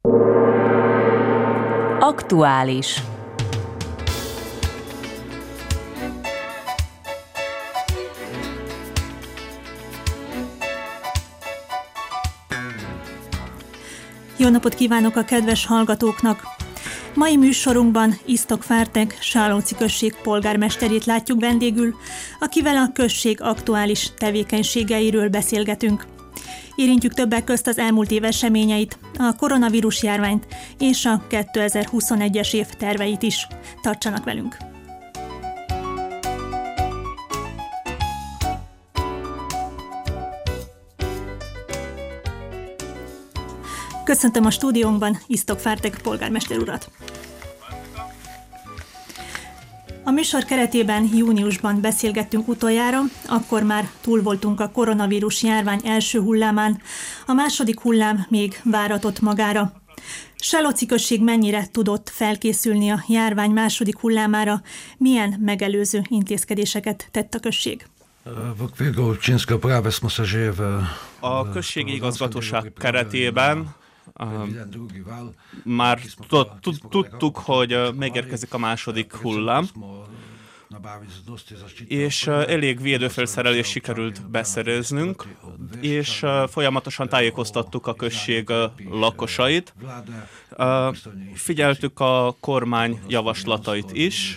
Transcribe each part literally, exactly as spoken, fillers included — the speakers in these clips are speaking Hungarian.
Aktuális. Jó napot kívánok a kedves hallgatóknak! Mai műsorunkban Iztok Fertek, Sálóci község polgármesterét látjuk vendégül, akivel a község aktuális tevékenységeiről beszélgetünk. Érintjük többek közt az elmúlt év eseményeit, a koronavírus járványt és a kétezer-huszonegyes év terveit is. Tartsanak velünk! Köszöntöm a stúdiónkban Iztok Fertek polgármester urat. A műsor keretében júniusban beszélgettünk utoljára, akkor már túl voltunk a koronavírus járvány első hullámán, a második hullám még váratott magára. Sálóci község mennyire tudott felkészülni a járvány második hullámára, milyen megelőző intézkedéseket tett a község? A községi igazgatóság keretében Uh, már tudtuk, hogy megérkezik a második hullám, és elég védőfelszerelést sikerült beszereznünk, és folyamatosan tájékoztattuk a község lakosait. Figyeltük a kormány javaslatait is,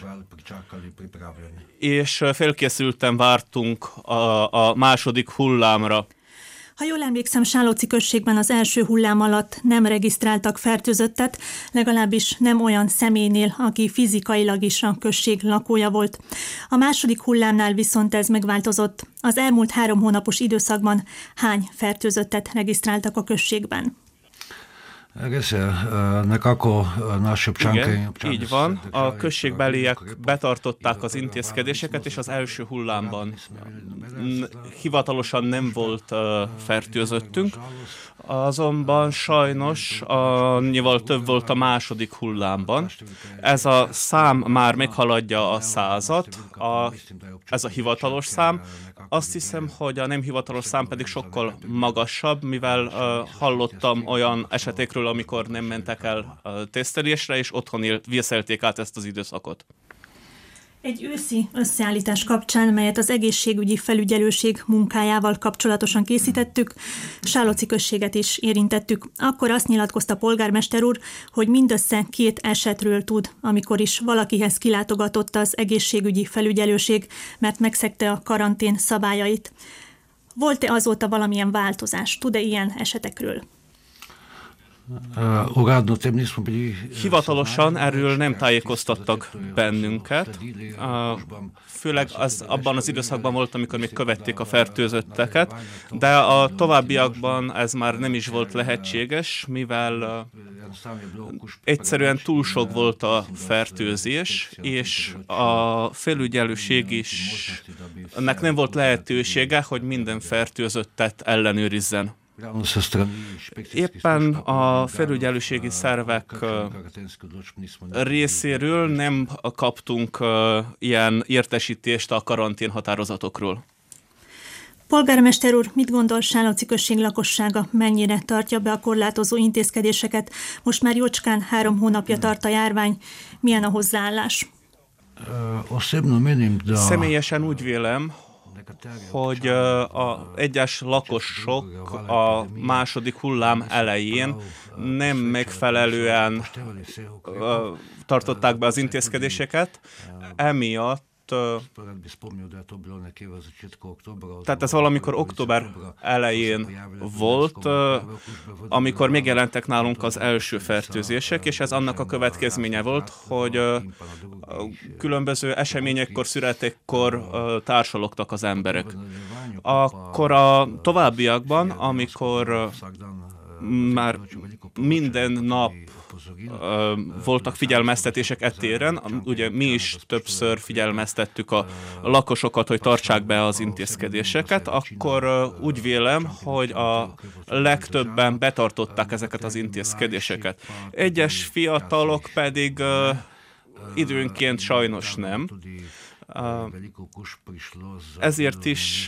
és felkészülten vártunk a, a második hullámra. Ha jól emlékszem, Sálóci községben az első hullám alatt nem regisztráltak fertőzöttet, legalábbis nem olyan személynél, aki fizikailag is a község lakója volt. A második hullámnál viszont ez megváltozott. Az elmúlt három hónapos időszakban hány fertőzöttet regisztráltak a községben? Igen, így van. A községbeliek betartották az intézkedéseket, és az első hullámban hivatalosan nem volt uh, fertőzöttünk, azonban sajnos annyival több volt a második hullámban. Ez a szám már meghaladja a százat, a, ez a hivatalos szám. Azt hiszem, hogy a nem hivatalos szám pedig sokkal magasabb, mivel uh, hallottam olyan esetekről, amikor nem mentek el uh, tesztelésre, és otthon vészelték át ezt az időszakot. Egy őszi összeállítás kapcsán, melyet az egészségügyi felügyelőség munkájával kapcsolatosan készítettük, Sálóci községet is érintettük. Akkor azt nyilatkozta a polgármester úr, hogy mindössze két esetről tud, amikor is valakihez kilátogatott az egészségügyi felügyelőség, mert megszegte a karantén szabályait. Volt-e azóta valamilyen változás? Tud-e ilyen esetekről? Hivatalosan erről nem tájékoztattak bennünket, főleg az, abban az időszakban volt, amikor még követték a fertőzötteket, de a továbbiakban ez már nem is volt lehetséges, mivel egyszerűen túl sok volt a fertőzés, és a felügyelőség is, ennek nem volt lehetősége, hogy minden fertőzöttet ellenőrizzen. Éppen a felügyelőségi szervek részéről nem kaptunk ilyen értesítést a karantén határozatokról. Polgármester úr, mit gondol, Sálóci község lakossága mennyire tartja be a korlátozó intézkedéseket? Most már jócskán három hónapja tart a járvány. Milyen a hozzáállás? Személyesen úgy vélem, hogy a egyes lakosok a második hullám elején nem megfelelően tartották be az intézkedéseket, emiatt tehát ez valamikor október elején volt, amikor megjelentek nálunk az első fertőzések, és ez annak a következménye volt, hogy különböző eseményekkor, születékkor társalogtak az emberek. Akkor a továbbiakban, amikor már minden nap uh, voltak figyelmeztetések ettéren, ugye mi is többször figyelmeztettük a lakosokat, hogy tartsák be az intézkedéseket, akkor uh, úgy vélem, hogy a legtöbben betartották ezeket az intézkedéseket. Egyes fiatalok pedig uh, időnként sajnos nem. Ezért is,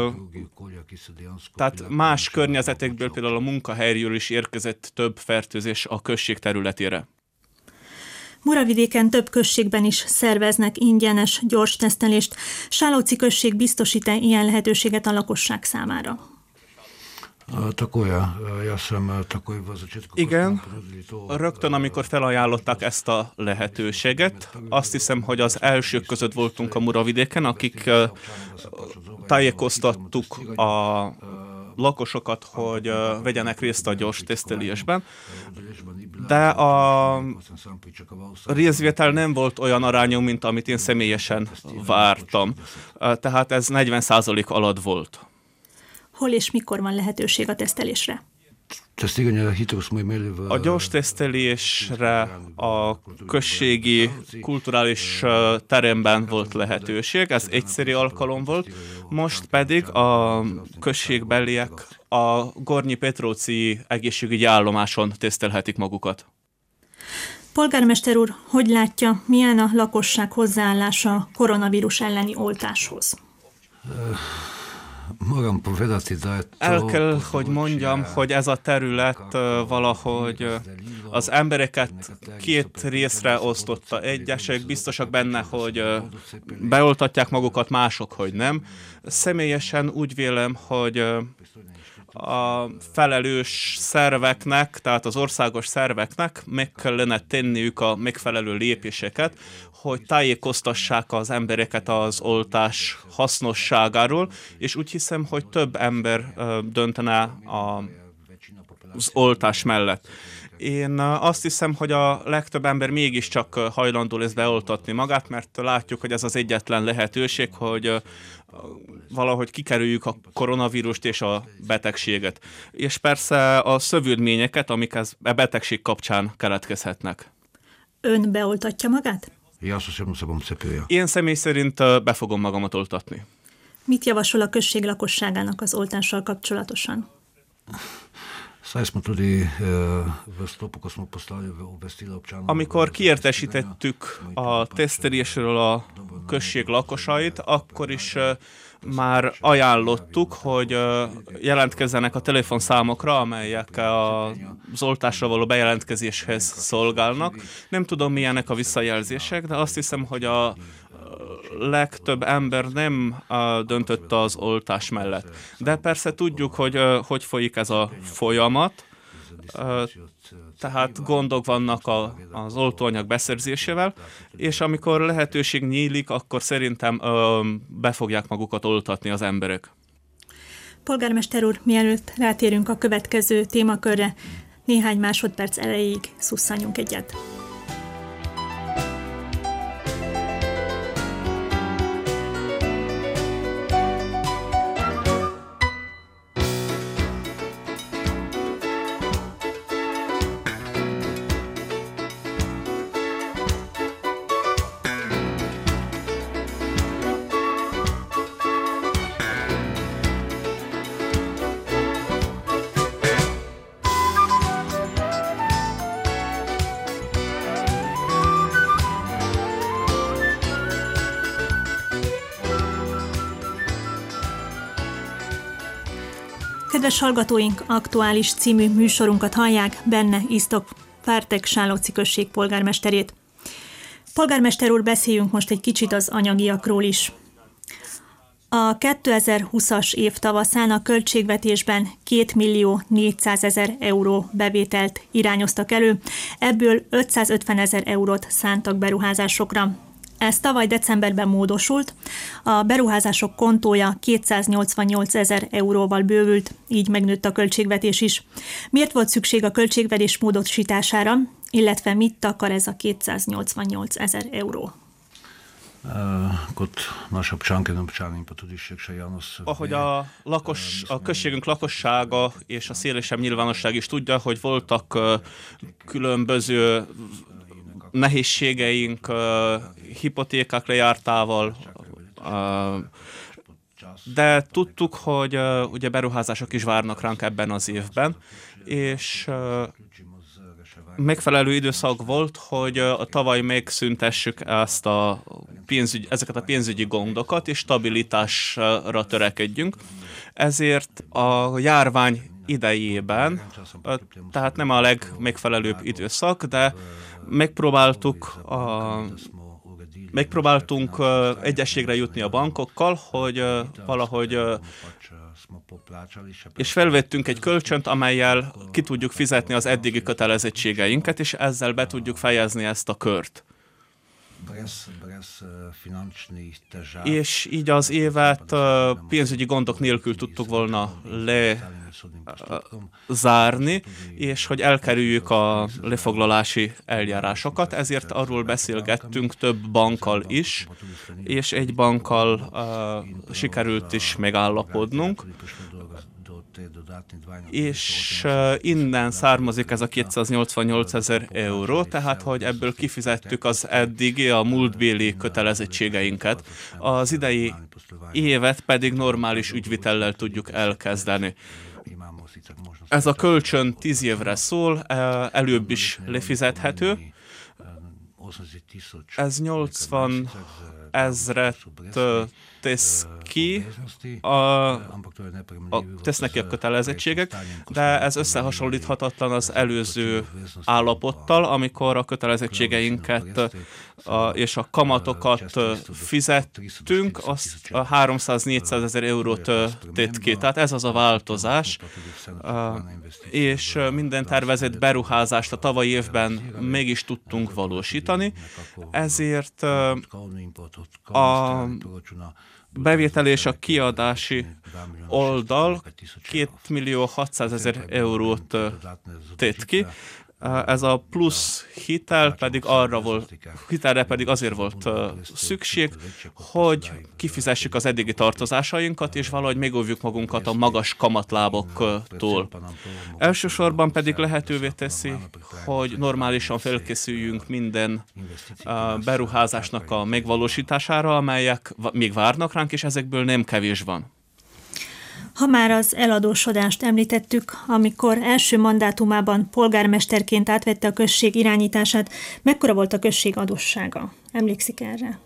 tehát más környezetekből, például a munkahelyről is érkezett több fertőzés a község területére. Muravidéken több községben is szerveznek ingyenes gyors tesztelést. Sálóci község biztosít-e ilyen lehetőséget a lakosság számára? Igen, rögtön amikor felajánlották ezt a lehetőséget, azt hiszem, hogy az elsők között voltunk a Muravidéken, akik tájékoztattuk a lakosokat, hogy vegyenek részt a gyors tesztelésben, de a részvétel nem volt olyan arányú, mint amit én személyesen vártam. Tehát ez negyven százalék alatt volt. Hol és mikor van lehetőség a tesztelésre? A gyors tesztelésre a községi kulturális teremben volt lehetőség, ez egyszeri alkalom volt, most pedig a községbeliek a Gornyi Petróci egészségügyi állomáson tesztelhetik magukat. Polgármester úr, hogy látja, milyen a lakosság hozzáállása a koronavírus elleni oltáshoz? El kell, hogy mondjam, hogy ez a terület valahogy az embereket két részre osztotta. Egyesek biztosak benne, hogy beoltatják magukat, mások, hogy nem. Személyesen úgy vélem, hogy a felelős szerveknek, tehát az országos szerveknek meg kellene tenniük a megfelelő lépéseket, hogy tájékoztassák az embereket az oltás hasznosságáról, és úgy hiszem, hogy több ember döntene a, az oltás mellett. Én azt hiszem, hogy a legtöbb ember mégiscsak hajlandó lesz beoltatni magát, mert látjuk, hogy ez az egyetlen lehetőség, hogy valahogy kikerüljük a koronavírust és a betegséget. És persze a szövődményeket, amik ez a betegség kapcsán keletkezhetnek. Ön beoltatja magát? Én személy szerint be fogom magamat oltatni. Mit javasol a község lakosságának az oltással kapcsolatosan? Amikor kiértesítettük a tesztelésről a község lakosait, akkor is már ajánlottuk, hogy jelentkezzenek a telefonszámokra, amelyek az oltásra való bejelentkezéshez szolgálnak. Nem tudom, milyenek a visszajelzések, de azt hiszem, hogy a legtöbb ember nem döntött az oltás mellett. De persze tudjuk, hogy hogy folyik ez a folyamat, tehát gondok vannak a, az oltóanyag beszerzésével, és amikor lehetőség nyílik, akkor szerintem ö, be fogják magukat oltatni az emberek. Polgármester úr, mielőtt rátérünk a következő témakörre, néhány másodperc erejéig szusszanjunk egyet. Kedves hallgatóink, Aktuális című műsorunkat hallják, benne Iztok Pártek Sálóci község polgármesterét. Polgármester úr, beszéljünk most egy kicsit az anyagiakról is. A kétezer-húszas év tavaszán a költségvetésben két millió négyszázezer euró bevételt irányoztak elő, ebből ötszázötvenezer eurót szántak beruházásokra. Ez tavaly decemberben módosult, a beruházások kontója kétszáznyolcvannyolcezer euróval bővült, így megnőtt a költségvetés is. Miért volt szükség a költségvetés módosítására, illetve mit takar ez a kétszáznyolcvannyolcezer euró? Ahogy a, lakos, a községünk lakossága és a szélesebb nyilvánosság is tudja, hogy voltak különböző nehézségeink, uh, hipotékák lejártával, uh, de tudtuk, hogy uh, ugye beruházások is várnak ránk ebben az évben, és uh, megfelelő időszak volt, hogy a tavaly megszüntessük ezt a pénzügy, ezeket a pénzügyi gondokat, és stabilitásra törekedjünk. Ezért a járvány idejében, tehát nem a legmegfelelőbb időszak, de megpróbáltuk a Megpróbáltunk egyességre jutni a bankokkal, hogy valahogy, és felvettünk egy kölcsönt, amellyel ki tudjuk fizetni az eddigi kötelezettségeinket, és ezzel be tudjuk fejezni ezt a kört. És így az évet pénzügyi gondok nélkül tudtuk volna lezárni, és hogy elkerüljük a lefoglalási eljárásokat, ezért arról beszélgettünk több bankkal is, és egy bankkal uh, sikerült is megállapodnunk, és uh, innen származik ez a kétszáznyolcvannyolc ezer euró, tehát hogy ebből kifizettük az eddigi, a múltbéli kötelezettségeinket. Az idei évet pedig normális ügyvitellel tudjuk elkezdeni. Ez a kölcsön tíz évre szól, előbb is lefizethető. Ez nyolcvan ezret tesz ki, a, a, tesznek ki a kötelezettségek, de ez összehasonlíthatatlan az előző állapottal, amikor a kötelezettségeinket a, és a kamatokat fizettünk, azt a háromszáz-négyszáz ezer eurót tett ki. Tehát ez az a változás, és minden tervezett beruházást a tavalyi évben meg is tudtunk valósítani, ezért a bevétel és a kiadási oldal két millió hatszáz ezer eurót tett ki. Ez a plusz hitel pedig arra volt, hitelre pedig azért volt szükség, hogy kifizessük az eddigi tartozásainkat, és valahogy megóvjuk magunkat a magas kamatláboktól. Elsősorban pedig lehetővé teszi, hogy normálisan felkészüljünk minden beruházásnak a megvalósítására, amelyek még várnak ránk, és ezekből nem kevés van. Ha már az eladósodást említettük, amikor első mandátumában polgármesterként átvette a község irányítását, mekkora volt a község adóssága? Emlékszik erre?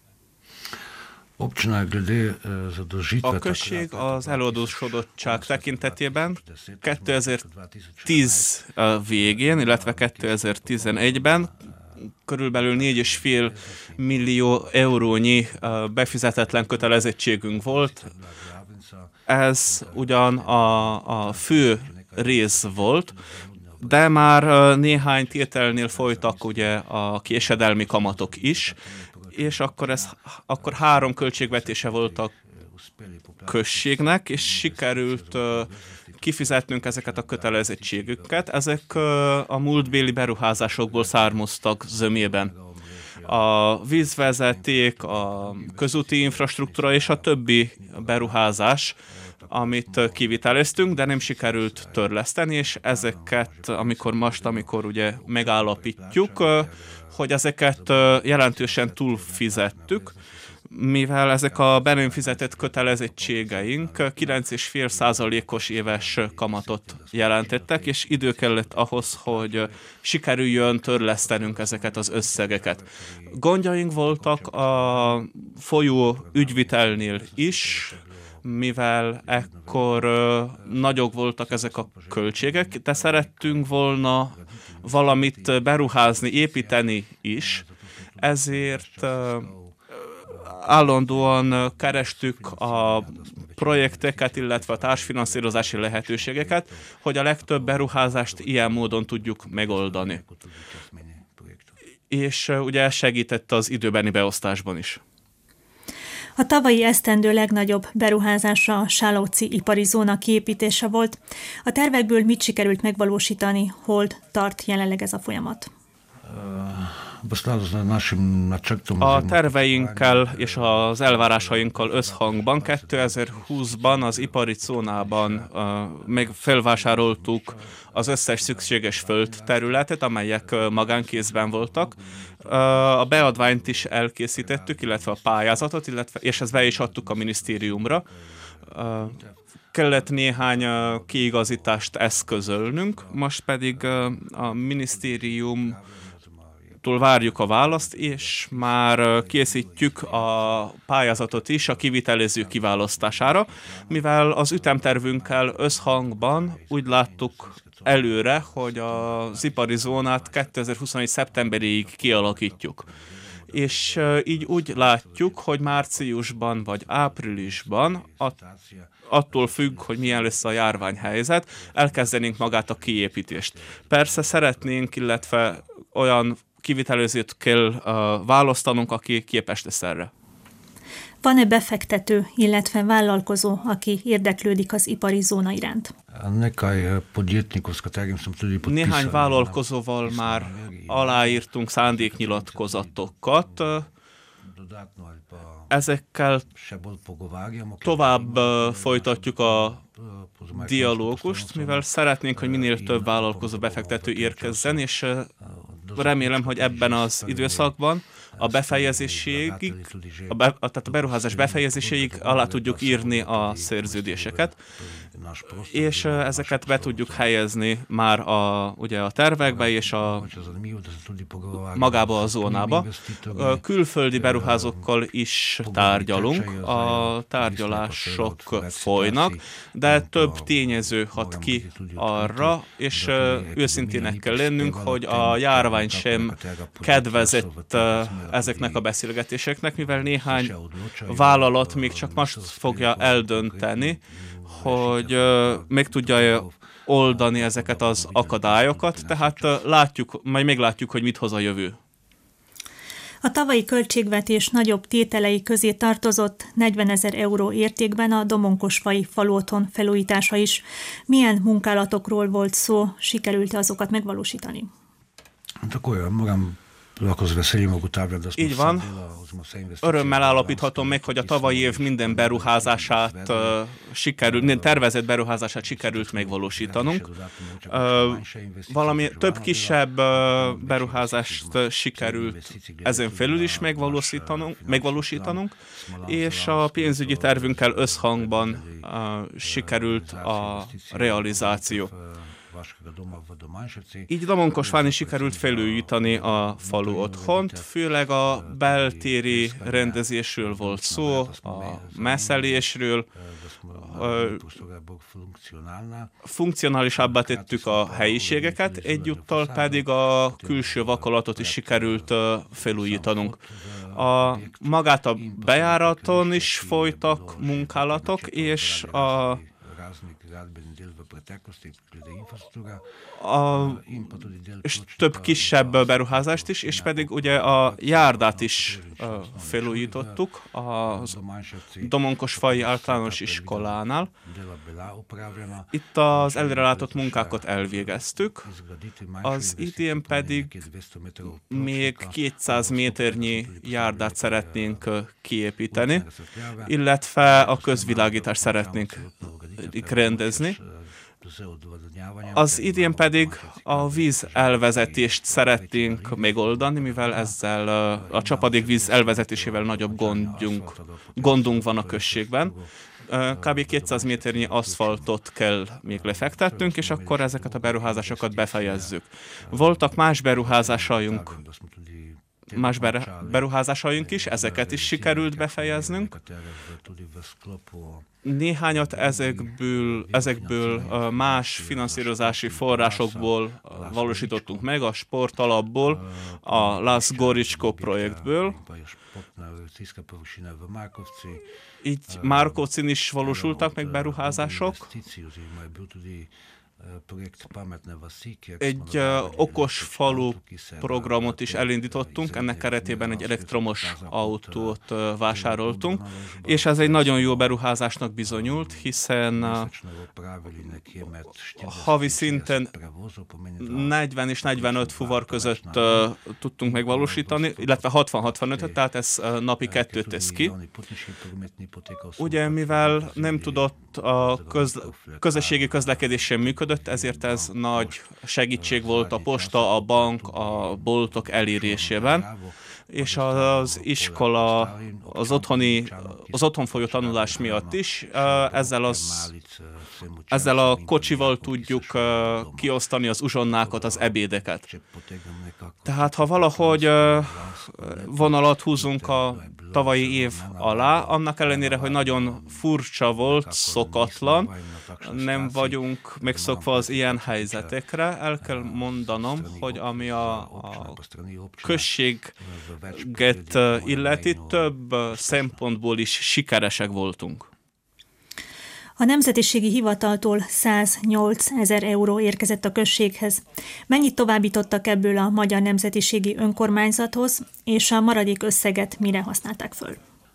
A község az eladósodottság tekintetében kétezer-tíz végén, illetve kétezer-tizenegyben körülbelül négy egész öt millió eurónyi befizetetlen kötelezettségünk volt. Ez ugyan a, a fő rész volt, de már néhány tételnél folytak ugye a késedelmi kamatok is, és akkor, ez, akkor három költségvetése volt a községnek, és sikerült kifizetnünk ezeket a kötelezettségüket. Ezek a múltbéli beruházásokból származtak zömében. A vízvezeték, a közúti infrastruktúra és a többi beruházás, amit kiviteleztünk, de nem sikerült törleszteni, és ezeket, amikor most, amikor ugye megállapítjuk, hogy ezeket jelentősen túlfizettük, mivel ezek a be nem fizetett kötelezettségeink kilenc egész öt százalékos éves kamatot jelentettek, és idő kellett ahhoz, hogy sikerüljön törlesztenünk ezeket az összegeket. Gondjaink voltak a folyó ügyvitelnél is, mivel ekkor nagyok voltak ezek a költségek, de szerettünk volna valamit beruházni, építeni is, ezért állandóan kerestük a projekteket, illetve a társfinanszírozási lehetőségeket, hogy a legtöbb beruházást ilyen módon tudjuk megoldani. És ugye ez segített az időbeni beosztásban is. A tavalyi esztendő legnagyobb beruházása a Sálóci ipari zóna kiépítése volt. A tervekből mit sikerült megvalósítani, hol tart jelenleg ez a folyamat? A terveinkkel és az elvárásainkkal összhangban kétezer-húszban az ipari zónában uh, meg felvásároltuk az összes szükséges földterületet, amelyek uh, magánkézben voltak. Uh, a beadványt is elkészítettük, illetve a pályázatot, illetve, és ezt be is adtuk a minisztériumra. Uh, kellett néhány kiigazítást eszközölnünk, most pedig a minisztériumtól várjuk a választ, és már készítjük a pályázatot is a kivitelező kiválasztására, mivel az ütemtervünkkel összhangban úgy láttuk előre, hogy az ipari zónát kétezer-huszonegy szeptemberéig kialakítjuk. És így úgy látjuk, hogy márciusban vagy áprilisban, attól függ, hogy milyen lesz a járványhelyzet, elkezdenénk magát a kiépítést. Persze szeretnénk, illetve olyan kivitelezőt kell uh, választanunk, aki képes lesz erre. Van-e befektető, illetve vállalkozó, aki érdeklődik az ipari zóna iránt? Néhány vállalkozóval már aláírtunk szándéknyilatkozatokat. Ezekkel tovább folytatjuk a dialógust, mivel szeretnénk, hogy minél több vállalkozó befektető érkezzen, és remélem, hogy ebben az időszakban a befejezéséig, a be, a, tehát a beruházás befejezéséig alá tudjuk írni a szerződéseket, és ezeket be tudjuk helyezni már a, ugye a tervekbe és a magába a zónába. Külföldi beruházókkal is tárgyalunk, a tárgyalások folynak, de több tényező hat ki arra, és őszintének kell lennünk, hogy a járvány sem kedvezett ezeknek a beszélgetéseknek, mivel néhány vállalat még csak most fogja eldönteni, hogy meg tudja oldani ezeket az akadályokat, tehát látjuk, majd meglátjuk, hogy mit hoz a jövő. A tavalyi költségvetés nagyobb tételei közé tartozott negyvenezer euró értékben a Domonkosfai faluotthon felújítása is. Milyen munkálatokról volt szó, sikerült azokat megvalósítani? Hát akkor olyan magam Így van. Örömmel állapíthatom meg, hogy a tavalyi év minden beruházását uh, sikerült, minden tervezett beruházását sikerült megvalósítanunk. Uh, valami több kisebb uh, beruházást uh, sikerült ezen felül is megvalósítanunk, megvalósítanunk, és a pénzügyi tervünkkel összhangban uh, sikerült a realizáció. Így Domonkosfán is sikerült felújítani a falu otthont, főleg a beltéri rendezésről volt szó, a messzelésről, funkcionálisabbá tettük a helyiségeket, egyúttal pedig a külső vakolatot is sikerült felújítanunk. A, magát a bejáraton is folytak munkálatok, és a A, és több kisebb beruházást is, és pedig ugye a járdát is uh, felújítottuk a Domonkosfai általános iskolánál. Itt az előrelátott munkákat elvégeztük, az idén pedig még kétszáz méternyi járdát szeretnénk kiépíteni, illetve a közvilágítást szeretnénk rendezni. Az idén pedig a víz elvezetést szeretnénk megoldani, mivel ezzel a csapadékvíz elvezetésével nagyobb gondunk, gondunk van a községben. Kb. kétszáz méternyi aszfaltot kell még lefektetnünk, és akkor ezeket a beruházásokat befejezzük. Voltak más beruházásaink, más beruházásaink is, ezeket is sikerült befejeznünk. Néhányat ezekből, ezekből más finanszírozási forrásokból valósítottunk meg, a sportalapból, a Las Goricsko projektből. Így Márkovcin is valósultak meg beruházások. Egy uh, okos falu programot is elindítottunk, ennek keretében egy elektromos autót uh, vásároltunk, és ez egy nagyon jó beruházásnak bizonyult, hiszen uh, havi szinten negyven és negyvenöt fuvar között uh, tudtunk megvalósítani, illetve hatvan-hatvanötöt, tehát ez uh, napi kettőt tesz ki. Ugye, mivel nem tudott a köz, közösségi közlekedés sem működött, ezért ez nagy segítség volt a posta, a bank, a boltok elérésében, és az iskola, az otthoni, az otthon folyó tanulás miatt is ezzel az ezzel a kocsival tudjuk uh, kiosztani az uzsonnákat, az ebédeket. Tehát ha valahogy uh, vonalat húzunk a tavalyi év alá, annak ellenére, hogy nagyon furcsa volt, szokatlan, nem vagyunk megszokva az ilyen helyzetekre, el kell mondanom, hogy ami a, a községet illeti, több szempontból is sikeresek voltunk. A Nemzetiségi Hivataltól száznyolcezer euró érkezett a községhez. Mennyit továbbítottak ebből a Magyar Nemzetiségi Önkormányzathoz, és a maradék összeget mire használták föl?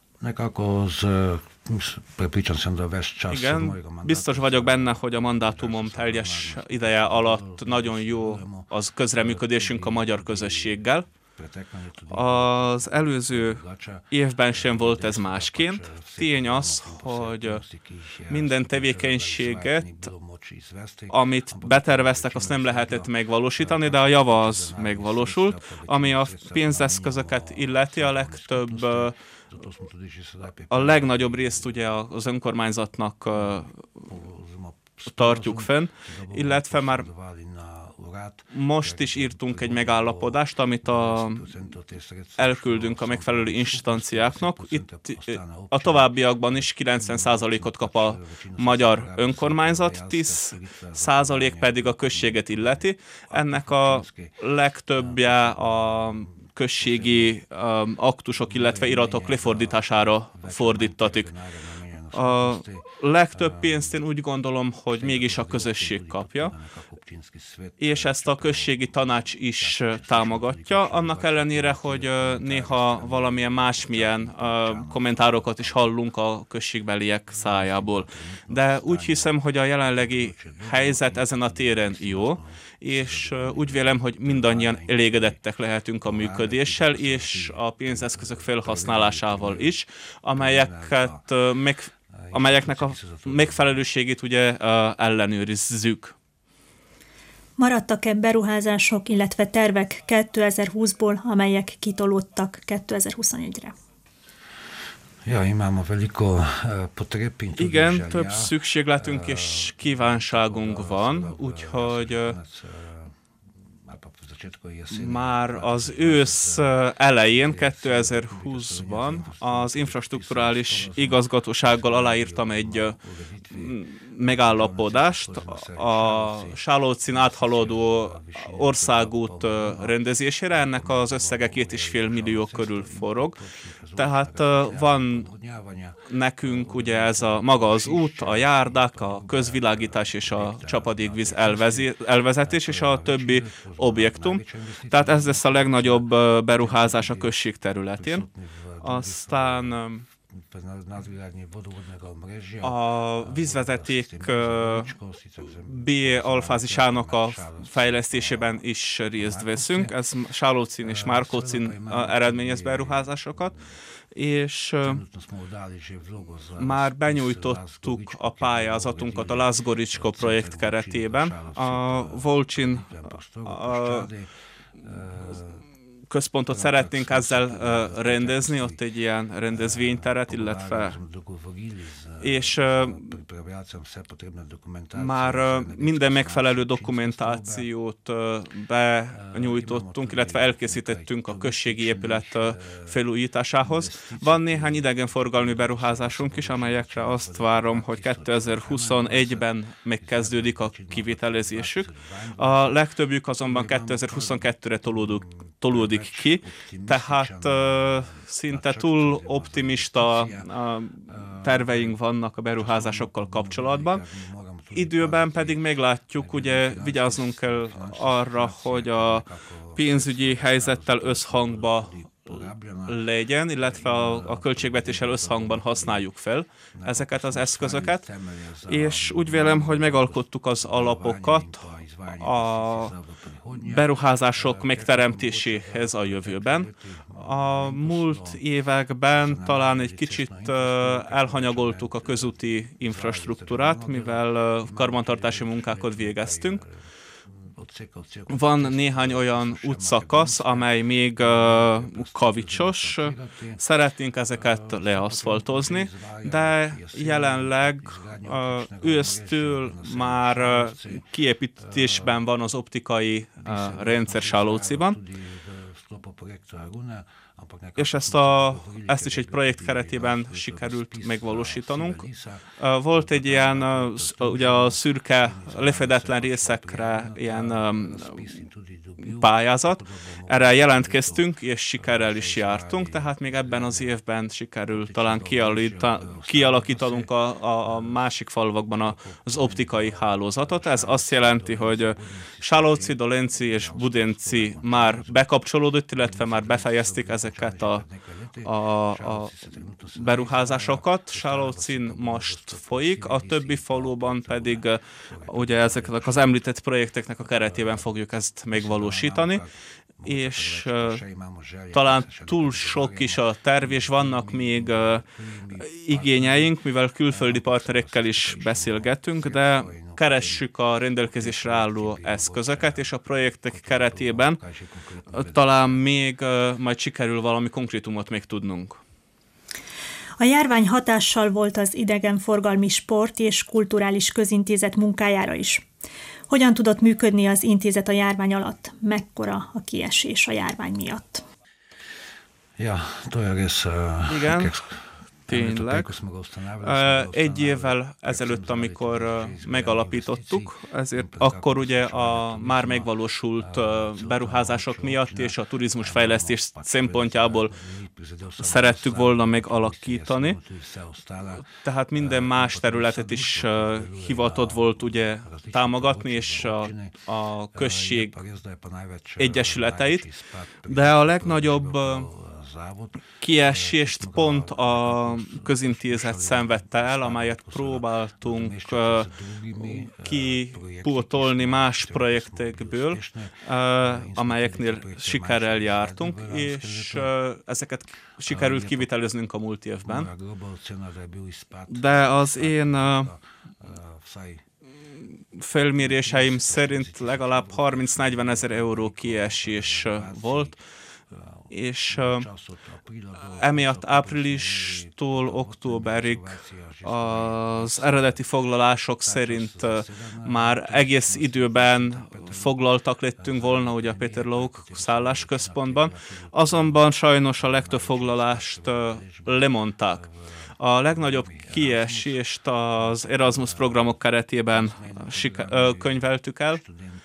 Igen, biztos vagyok benne, hogy a mandátumom teljes ideje alatt nagyon jó az közreműködésünk a magyar közösséggel. Az előző évben sem volt ez másként. Tény az, hogy minden tevékenységet, amit beterveztek, azt nem lehetett megvalósítani, de a java az megvalósult. Ami a pénzeszközöket illeti, a legtöbb, a legnagyobb részt ugye az önkormányzatnak tartjuk fenn, illetve már most is írtunk egy megállapodást, amit a, elküldünk a megfelelő instanciáknak. Itt a továbbiakban is kilencven százalékot kap a magyar önkormányzat, tíz százalék pedig a községet illeti. Ennek a legtöbbje a községi um, aktusok, illetve iratok lefordítására fordítatik. A legtöbb pénzt én úgy gondolom, hogy mégis a közösség kapja, és ezt a községi tanács is támogatja, annak ellenére, hogy néha valamilyen másmilyen kommentárokat is hallunk a községbeliek szájából. De úgy hiszem, hogy a jelenlegi helyzet ezen a téren jó, és úgy vélem, hogy mindannyian elégedettek lehetünk a működéssel, és a pénzeszközök felhasználásával is, amelyeket meg, amelyeknek a megfelelőségét ugye ellenőrizzük. Maradtak-e beruházások, illetve tervek kétezer-húszból, amelyek kitolódtak kétezer-huszonegyre? Igen, több szükségletünk és kívánságunk van, úgyhogy már az ősz elején, kétezer-húszban az infrastrukturális igazgatósággal aláírtam egy megállapodást a Sálócin áthaladó országút rendezésére. Ennek az összege két és fél millió körül forog. Tehát van nekünk ugye ez a maga az út, a járdák, a közvilágítás és a csapadékvíz elvezetés és a többi objektum. Tehát ez lesz a legnagyobb beruházás a község területén. Aztán a vízvezeték B alfázisának a fejlesztésében is részt veszünk. Ez Sálócin és Márkócin eredményez beruházásokat, és már benyújtottuk a pályázatunkat a Lászgoricsko projekt keretében. A Volcsin a központot szeretnénk ezzel uh, rendezni, ott egy ilyen rendezvényteret, illetve és uh, már uh, minden megfelelő dokumentációt uh, benyújtottunk, illetve elkészítettünk a községi épület uh, felújításához. Van néhány idegenforgalmi beruházásunk is, amelyekre azt várom, hogy kétezer-huszonegyben megkezdődik a kivitelezésük. A legtöbbjük azonban kétezer-huszonkettőre tolódik, tolódik ki, tehát uh, szinte túl optimista uh, terveink vannak a beruházásokkal kapcsolatban. Időben pedig meglátjuk, ugye vigyáznunk kell arra, hogy a pénzügyi helyzettel összhangba legyen, illetve a, a költségvetéssel összhangban használjuk fel ezeket az eszközöket, és úgy vélem, hogy megalkottuk az alapokat a beruházások megteremtéséhez a jövőben. A múlt években talán egy kicsit elhanyagoltuk a közúti infrastruktúrát, mivel karbantartási munkákat végeztünk. van néhány olyan útszakasz, amely még uh, kavicsos, szeretnénk ezeket leaszfaltozni, de jelenleg uh, ősztől már uh, kiépítésben van az optikai uh, rendszer Sálóciban, és ezt, a, ezt is egy projekt keretében sikerült megvalósítanunk. Volt egy ilyen, ugye a szürke, lefedetlen részekre ilyen pályázat, erre jelentkeztünk, és sikerrel is jártunk, tehát még ebben az évben sikerült talán kialakítanunk a, a, a másik falvakban az optikai hálózatot. Ez azt jelenti, hogy Sálóci, Dolenci és Budenci már bekapcsolódott, illetve már befejezték ezeket a, a, a beruházásokat. Sálócin most folyik, a többi faluban pedig ugye ezeknek az említett projekteknek a keretében fogjuk ezt megvalósítani, és uh, talán túl sok is a terv, és vannak még uh, igényeink, mivel külföldi partnerekkel is beszélgetünk, de keressük a rendelkezésre álló eszközöket, és a projektek keretében uh, talán még uh, majd sikerül valami konkrétumot még tudnunk. A járvány hatással volt az idegenforgalmi sport és kulturális közintézet munkájára is. Hogyan tudott működni az intézet a járvány alatt? Mekkora a kiesés a járvány miatt? Ja, to je res, igen, tényleg. Egy évvel ezelőtt, amikor megalapítottuk, ezért akkor ugye a már megvalósult beruházások miatt és a turizmusfejlesztés szempontjából szerettük volna megalakítani. Tehát minden más területet is hivatott volt ugye támogatni, és a, a község egyesületeit, de a legnagyobb kiesést pont a közintézet szenvedte el, amelyet próbáltunk uh, kipótolni más projektekből, uh, amelyeknél sikerrel jártunk, és uh, ezeket sikerült kiviteleznünk a múlt évben. De az én uh, felméréseim szerint legalább harminc-negyven ezer euró kiesés uh, volt, és uh, emiatt áprilistól októberig az eredeti foglalások szerint uh, már egész időben foglaltak lettünk volna ugye a Péter Lók szállásközpontban, azonban sajnos a legtöbb foglalást uh, lemondták. A legnagyobb kiesést az Erasmus programok keretében sika- uh, könyveltük el,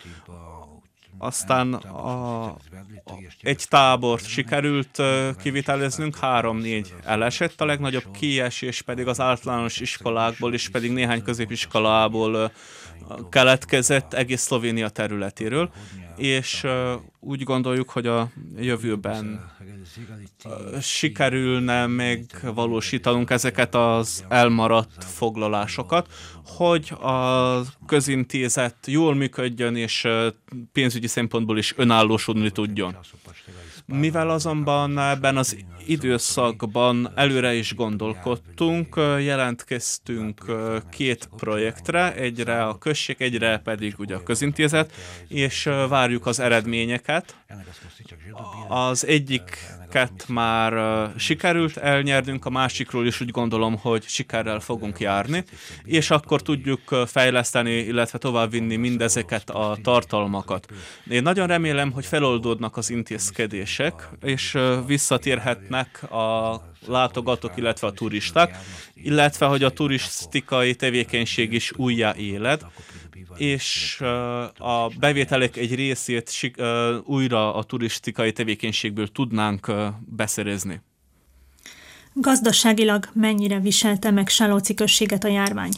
aztán a, a, egy tábort sikerült uh, kiviteleznünk, három-négy elesett, a legnagyobb kiesés pedig az általános iskolákból, és pedig néhány középiskolából uh, keletkezett egész Szlovénia területéről, és uh, úgy gondoljuk, hogy a jövőben uh, sikerülne megvalósítanunk ezeket az elmaradt foglalásokat, hogy a közintézet jól működjön, és uh, pénzügyi szempontból is önállósodni tudjon. Mivel azonban ebben az időszakban előre is gondolkodtunk, jelentkeztünk két projektre, egyre a község, egyre pedig ugye a közintézet, és várjuk az eredményeket. Az egyiket már sikerült elnyernünk, a másikról is úgy gondolom, hogy sikerrel fogunk járni, és akkor tudjuk fejleszteni, illetve továbbvinni mindezeket a tartalmakat. Én nagyon remélem, hogy feloldódnak az intézkedések, és visszatérhetnek a látogatók, illetve a turisták, illetve hogy a turisztikai tevékenység is újjá éled, és a bevételek egy részét újra a turisztikai tevékenységből tudnánk beszerezni. Gazdaságilag mennyire viselte meg Sálóci községet a járvány?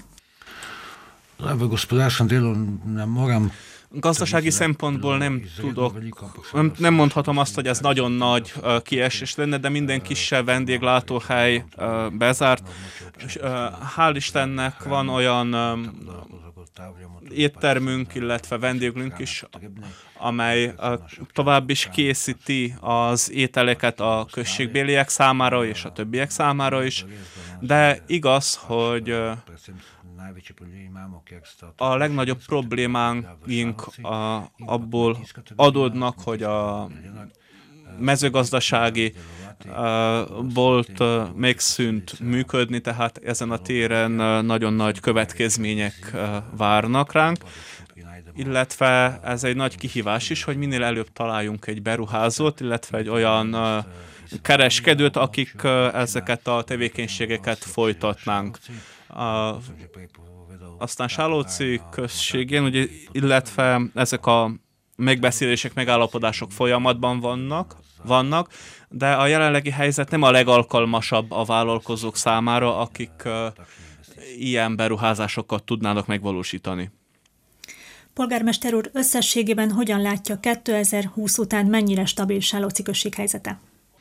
Gazdasági szempontból nem tudok, nem, nem mondhatom azt, hogy ez nagyon nagy uh, kiesés lenne, de minden kisebb vendéglátóhely uh, bezárt. És, uh, hál' Istennek van olyan um, éttermünk, illetve vendéglünk is, amely uh, tovább is készíti az ételeket a községbéliek számára és a többiek számára is, de igaz, hogy uh, a legnagyobb problémáink a, abból adódnak, hogy a mezőgazdasági uh, bolt uh, megszűnt működni, tehát ezen a téren uh, nagyon nagy következmények uh, várnak ránk, illetve ez egy nagy kihívás is, hogy minél előbb találjunk egy beruházót, illetve egy olyan uh, kereskedőt, akik uh, ezeket a tevékenységeket folytatnánk. Uh, aztán Sálóci községén, ugye, illetve ezek a megbeszélések, megállapodások folyamatban vannak, vannak, de a jelenlegi helyzet nem a legalkalmasabb a vállalkozók számára, akik uh, ilyen beruházásokat tudnának megvalósítani. Polgármester úr, összességében hogyan látja kétezer-húsz után mennyire stabil Sálóci község helyzete?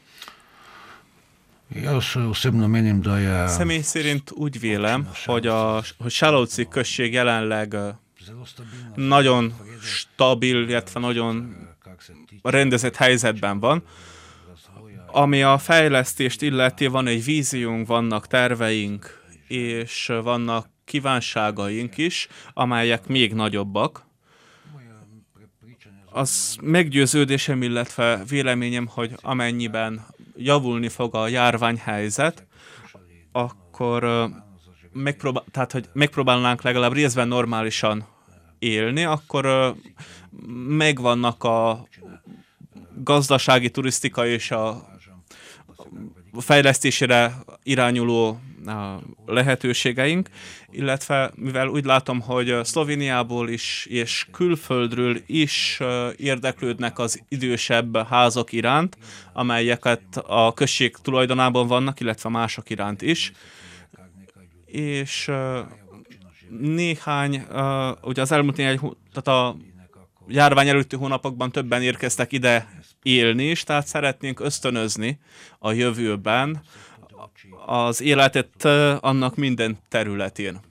Személy szerint úgy vélem, hogy a hogy Sálóci község jelenleg nagyon stabil, illetve nagyon rendezett helyzetben van. Ami a fejlesztést illeti, van egy víziónk, vannak terveink, és vannak kívánságaink is, amelyek még nagyobbak. Az meggyőződésem, illetve véleményem, hogy amennyiben javulni fog a járványhelyzet, akkor megpróbál, tehát, hogy megpróbálnánk legalább részben normálisan élni, akkor megvannak a gazdasági, turisztikai és a fejlesztésére irányuló lehetőségeink, illetve mivel úgy látom, hogy Szlovéniából is és külföldről is érdeklődnek az idősebb házak iránt, amelyeket a község tulajdonában vannak, illetve mások iránt is. És néhány, ugye az elmúlt néhány, tehát a járvány előtti hónapokban többen érkeztek ide élni is, tehát szeretnénk ösztönözni a jövőben az életet annak minden területén.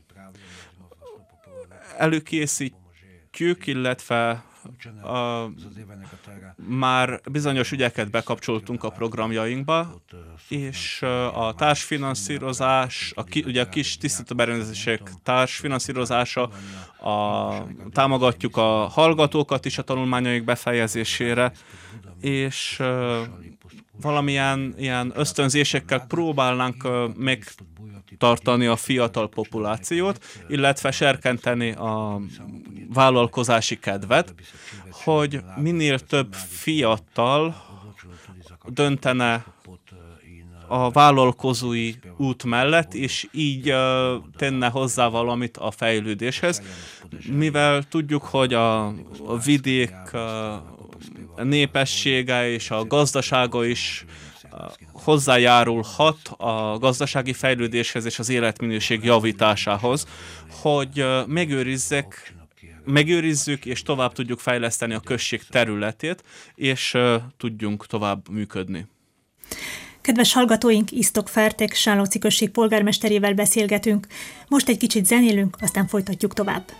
Előkészítjük, illetve a, már bizonyos ügyeket bekapcsoltunk a programjainkba, és a társfinanszírozás, a ki, ugye a kis tisztítóberendezések társfinanszírozása, a, támogatjuk a hallgatókat is a tanulmányaik befejezésére, és valamilyen ilyen ösztönzésekkel próbálnánk megtartani a fiatal populációt, illetve serkenteni a vállalkozási kedvet, hogy minél több fiatal döntene a vállalkozói út mellett, és így uh, tenne hozzá valamit a fejlődéshez, mivel tudjuk, hogy a, a vidék uh, népessége és a gazdasága is uh, hozzájárulhat a gazdasági fejlődéshez és az életminőség javításához, hogy uh, megőrizzek, megőrizzük és tovább tudjuk fejleszteni a község területét, és uh, tudjunk tovább működni. Kedves hallgatóink, Iztok Fertek, Sálóci község polgármesterével beszélgetünk. Most egy kicsit zenélünk, aztán folytatjuk tovább.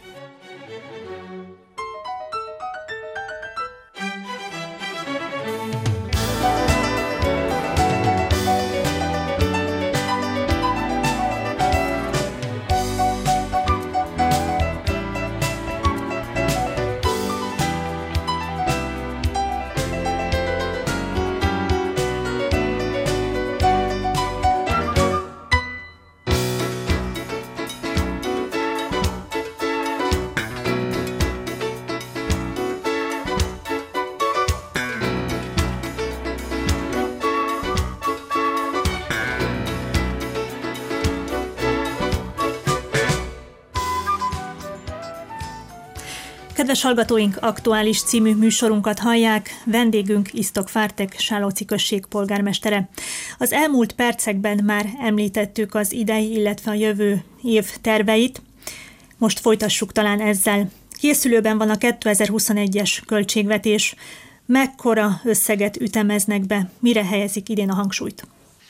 Kedves hallgatóink, Aktuális című műsorunkat hallják, vendégünk Iztok Fertek, Sálóci község polgármestere. Az elmúlt percekben már említettük az idei, illetve a jövő év terveit. Most folytassuk talán ezzel. Készülőben van a kétezer-huszonegyes költségvetés. Mekkora összeget ütemeznek be? Mire helyezik idén a hangsúlyt?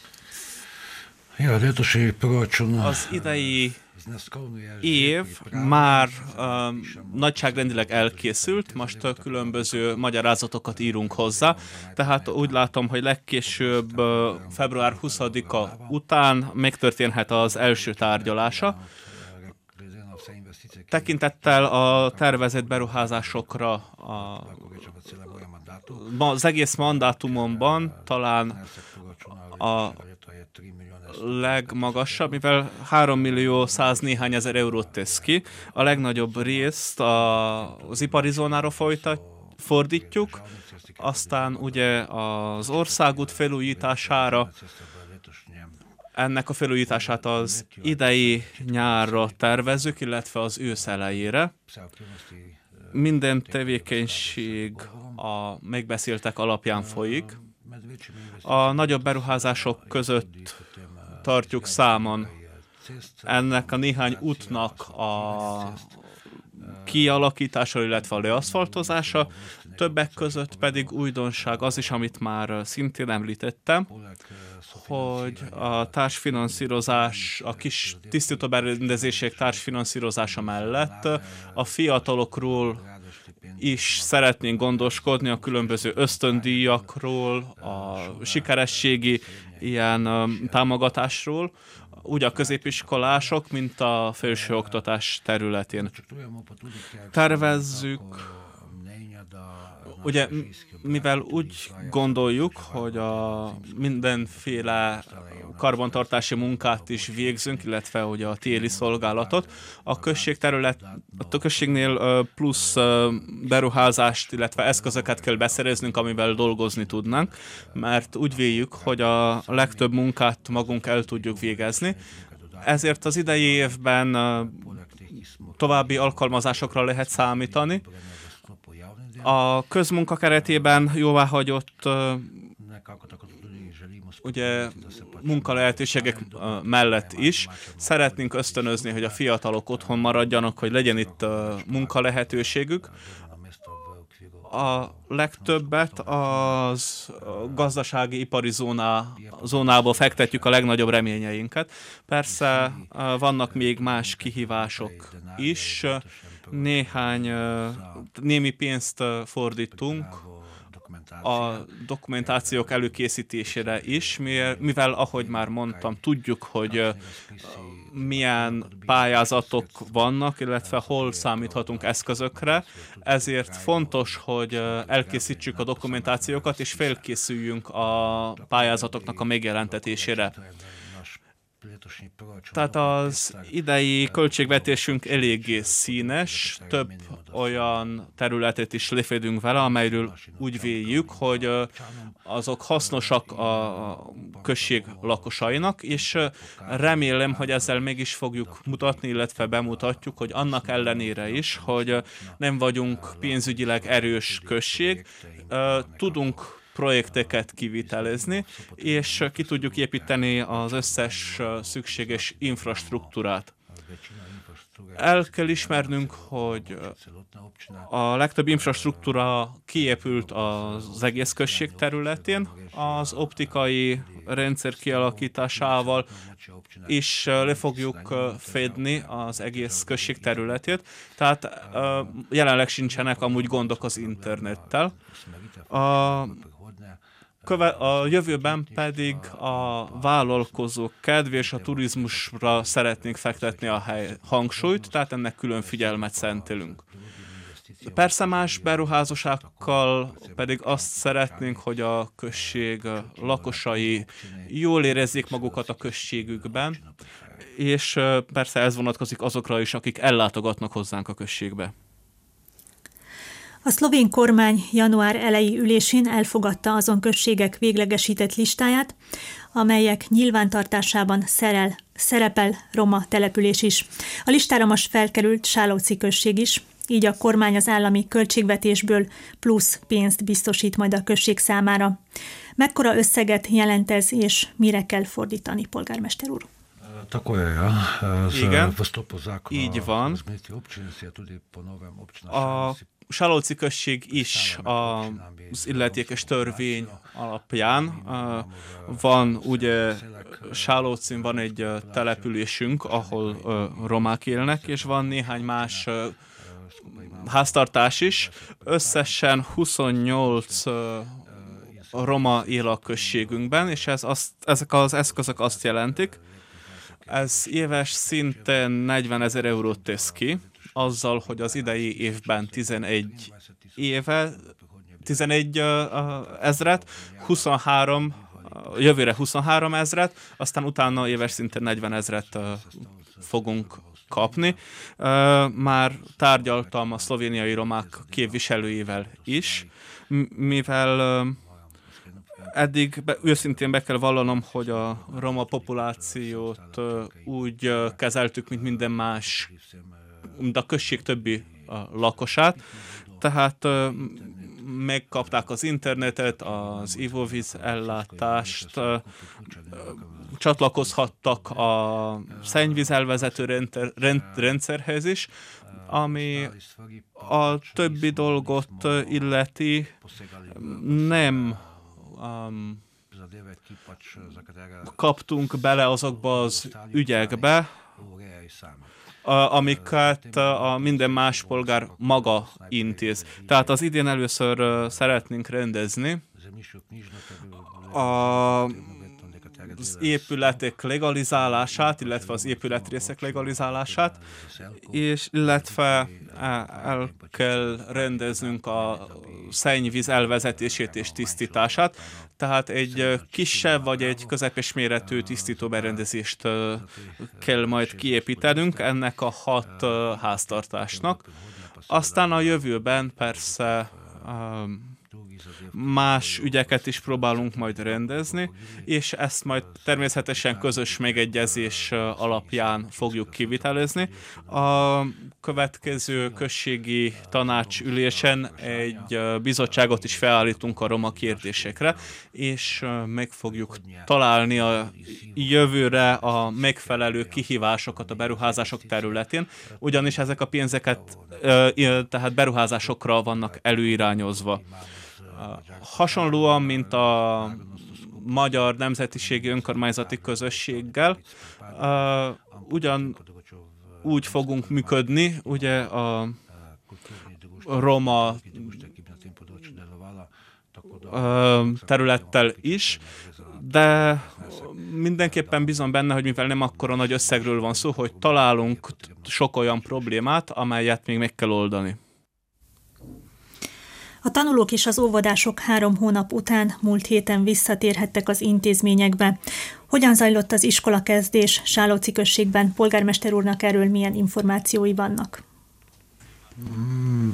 Az idei év már um, nagyságrendileg elkészült, most uh, különböző magyarázatokat írunk hozzá, tehát úgy látom, hogy legkésőbb uh, február huszadika után megtörténhet az első tárgyalása, Tekintettel a tervezett beruházásokra a, az egész mandátumomban talán a legmagasabb, mivel három millió száz néhány ezer eurót tesz ki. A legnagyobb részt a, az ipari zónára folytat, fordítjuk, aztán ugye az országút felújítására. Ennek a felújítását az idei nyárra tervezzük, illetve az ősz elejére. Minden tevékenység a megbeszéltek alapján folyik. A nagyobb beruházások között tartjuk számon ennek a néhány útnak a kialakítása, illetve a leaszfaltozása. Többek között pedig újdonság az is, amit már szintén említettem, hogy a társfinanszírozás, a kis tisztítóberendezések társfinanszírozása mellett a fiatalokról is szeretnénk gondoskodni, a különböző ösztöndíjakról, a sikerességi ilyen támogatásról, úgy a középiskolások, mint a felsőoktatás területén. Tervezzük, ugye, mivel úgy gondoljuk, hogy a mindenféle karbantartási munkát is végzünk, illetve ugye a téli szolgálatot, a község terület, a községnél plusz beruházást, illetve eszközöket kell beszereznünk, amivel dolgozni tudnánk, mert úgy véljük, hogy a legtöbb munkát magunk el tudjuk végezni. Ezért az idei évben további alkalmazásokra lehet számítani. A közmunka keretében jóváhagyott ugye munkalehetőségek mellett is szeretnénk ösztönözni, hogy a fiatalok otthon maradjanak, hogy legyen itt munkalehetőségük. A legtöbbet az gazdasági, ipari zóná, zónából fektetjük a legnagyobb reményeinket. Persze vannak még más kihívások is. Néhány, némi pénzt fordítunk a dokumentációk előkészítésére is, mivel, ahogy már mondtam, tudjuk, hogy milyen pályázatok vannak, illetve hol számíthatunk eszközökre, ezért fontos, hogy elkészítsük a dokumentációkat, és felkészüljünk a pályázatoknak a megjelentetésére. Tehát az idei költségvetésünk eléggé színes, több olyan területet is lefedünk vele, amelyről úgy véljük, hogy azok hasznosak a község lakosainak, és remélem, hogy ezzel meg is fogjuk mutatni, illetve bemutatjuk, hogy annak ellenére is, hogy nem vagyunk pénzügyileg erős község, tudunk projekteket kivitelezni, és ki tudjuk építeni az összes szükséges infrastruktúrát. El kell ismernünk, hogy a legtöbb infrastruktúra kiépült az egész község területén, az optikai rendszer kialakításával is le fogjuk fedni az egész község területét, tehát jelenleg sincsenek amúgy gondok az internettel. A A jövőben pedig a vállalkozók kedv és a turizmusra szeretnénk fektetni a hely, hangsúlyt, tehát ennek külön figyelmet szentelünk. Persze más beruházásokkal pedig azt szeretnénk, hogy a község lakosai jól érezzék magukat a községükben, és persze ez vonatkozik azokra is, akik ellátogatnak hozzánk a községbe. A szlovén kormány január eleji ülésén elfogadta azon községek véglegesített listáját, amelyek nyilvántartásában szerel, szerepel roma település is. A listára most felkerült Sálóci község is, így a kormány az állami költségvetésből plusz pénzt biztosít majd a község számára. Mekkora összeget jelent ez, és mire kell fordítani, polgármester úr? Igen, így van. A Sálóci község is az illetékes törvény alapján van, ugye Sálócin van egy településünk, ahol romák élnek, és van néhány más háztartás is. Összesen huszonnyolc roma él a községünkben, és ez azt, ezek az eszközök azt jelentik, ez éves szinten negyvenezer eurót tesz ki, azzal, hogy az idei évben tizenegy éve, tizenegy ezret, huszonhárom, jövőre huszonhárom ezret, aztán utána éves szinten negyven ezret fogunk kapni. Már tárgyaltam a szlovéniai romák képviselőivel is, mivel eddig be, őszintén be kell vallanom, hogy a roma populációt úgy kezeltük, mint minden más, mint a község többi lakosát. Tehát megkapták az internetet, az ivóvíz ellátást, csatlakozhattak a szennyvíz elvezető rendszerhez is, ami a többi dolgot illeti, nem um, kaptunk bele azokba az ügyekbe, amiket a minden más polgár maga intéz. Tehát az idén először szeretnénk rendezni a az épületek legalizálását, illetve az épületrészek legalizálását, és illetve el kell rendeznünk a szennyvíz elvezetését és tisztítását, tehát egy kisebb vagy egy közepes méretű tisztítóberendezést kell majd kiépítenünk ennek a hat háztartásnak. Aztán a jövőben persze más ügyeket is próbálunk majd rendezni, és ezt majd természetesen közös megegyezés alapján fogjuk kivitelezni. A következő községi tanácsülésen egy bizottságot is felállítunk a roma kérdésekre, és meg fogjuk találni a jövőre a megfelelő kihívásokat a beruházások területén, ugyanis ezek a pénzeket tehát beruházásokra vannak előirányozva. Hasonlóan, mint a magyar nemzetiségi önkormányzati közösséggel, uh, ugyan úgy fogunk működni, ugye a roma uh, területtel is, de mindenképpen bízom benne, hogy mivel nem akkora nagy összegről van szó, hogy találunk sok olyan problémát, amelyet még meg kell oldani. A tanulók és az óvodások három hónap után múlt héten visszatérhettek az intézményekbe. Hogyan zajlott az iskolakezdés Sálóci községben? Polgármester úrnak erről milyen információi vannak? Mm.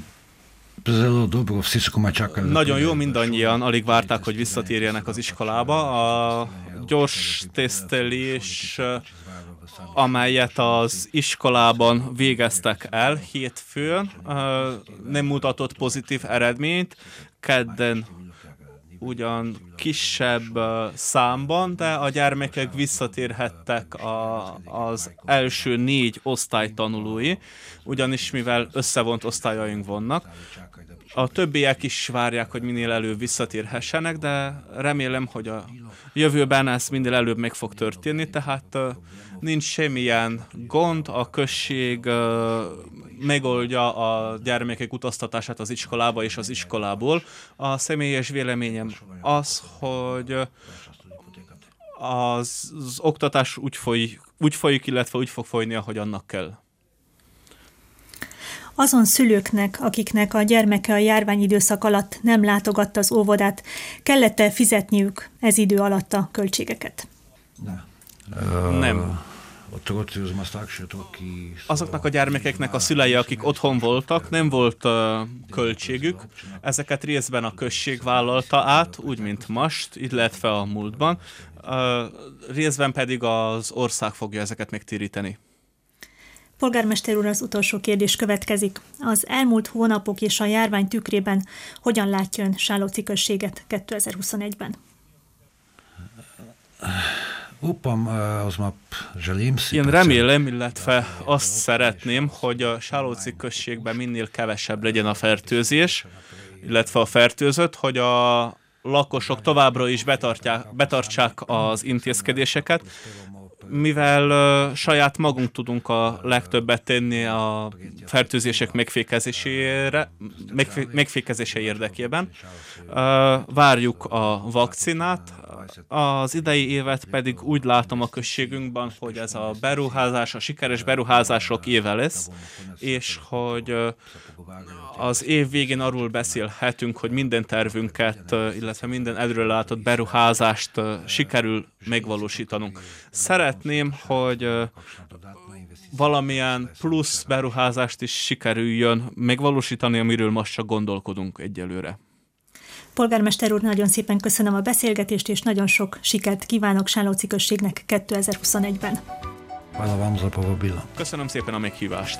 Nagyon jó, mindannyian alig várták, hogy visszatérjenek az iskolába. A gyors tesztelés, amelyet az iskolában végeztek el hétfőn, nem mutatott pozitív eredményt. Kedden ugyan kisebb számban, de a gyermekek visszatérhettek a, az első négy osztály tanulói, ugyanis mivel összevont osztályaink vannak. A többiek is várják, hogy minél előbb visszatérhessenek, de remélem, hogy a jövőben ez minél előbb meg fog történni, tehát nincs semmilyen gond, a község megoldja a gyermekek utaztatását az iskolába és az iskolából. A személyes véleményem az, hogy az, az oktatás úgy folyik, úgy folyik, illetve úgy fog folyni, ahogy annak kell. Azon szülőknek, akiknek a gyermeke a járványidőszak alatt nem látogatta az óvodát, kellett-e fizetniük ez idő alatt a költségeket? Nem. Azoknak a gyermekeknek a szülei, akik otthon voltak, nem volt uh, költségük. Ezeket részben a község vállalta át, úgy, mint most, illetve a múltban. Uh, részben pedig az ország fogja ezeket megtéríteni. Polgármester úr, az utolsó kérdés következik. Az elmúlt hónapok és a járvány tükrében hogyan látja ön Sálóci községet kétezer-huszonegyben? Én remélem, illetve azt szeretném, hogy a Sálóci községben minél kevesebb legyen a fertőzés, illetve a fertőzött, hogy a lakosok továbbra is betartják, betartsák az intézkedéseket, mivel uh, saját magunk tudunk a legtöbbet tenni a fertőzések megfékezésére, megfé, megfékezése érdekében, uh, várjuk a vakcinát. Az idei évet pedig úgy látom a községünkben, hogy ez a beruházás, a sikeres beruházások éve lesz, és hogy uh, az év végén arról beszélhetünk, hogy minden tervünket, uh, illetve minden előrelátott beruházást uh, sikerül megvalósítanunk. Szeretném, hogy uh, valamilyen plusz beruházást is sikerüljön megvalósítani, amiről most csak gondolkodunk egyelőre. Polgármester úr, nagyon szépen köszönöm a beszélgetést, és nagyon sok sikert kívánok Sálóci községnek kétezer-huszonegyben. Köszönöm szépen a meghívást.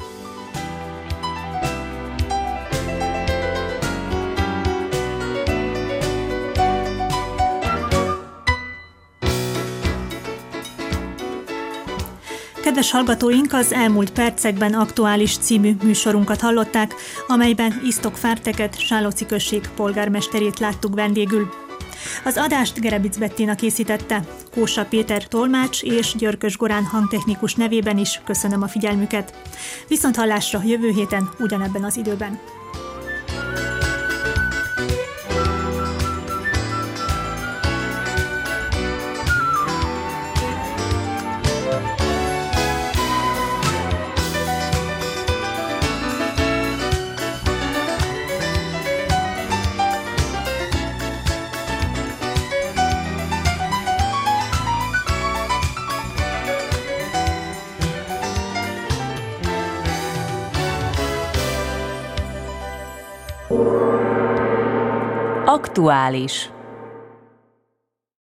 Kedves hallgatóink, az elmúlt percekben Aktuális című műsorunkat hallották, amelyben Iztok Fárteket, Sálóci község polgármesterét láttuk vendégül. Az adást Gerebic Bettina készítette, Kósa Péter tolmács és Györkös Gorán hangtechnikus nevében is köszönöm a figyelmüket. Viszonthallásra jövő héten ugyanebben az időben. Aktuális.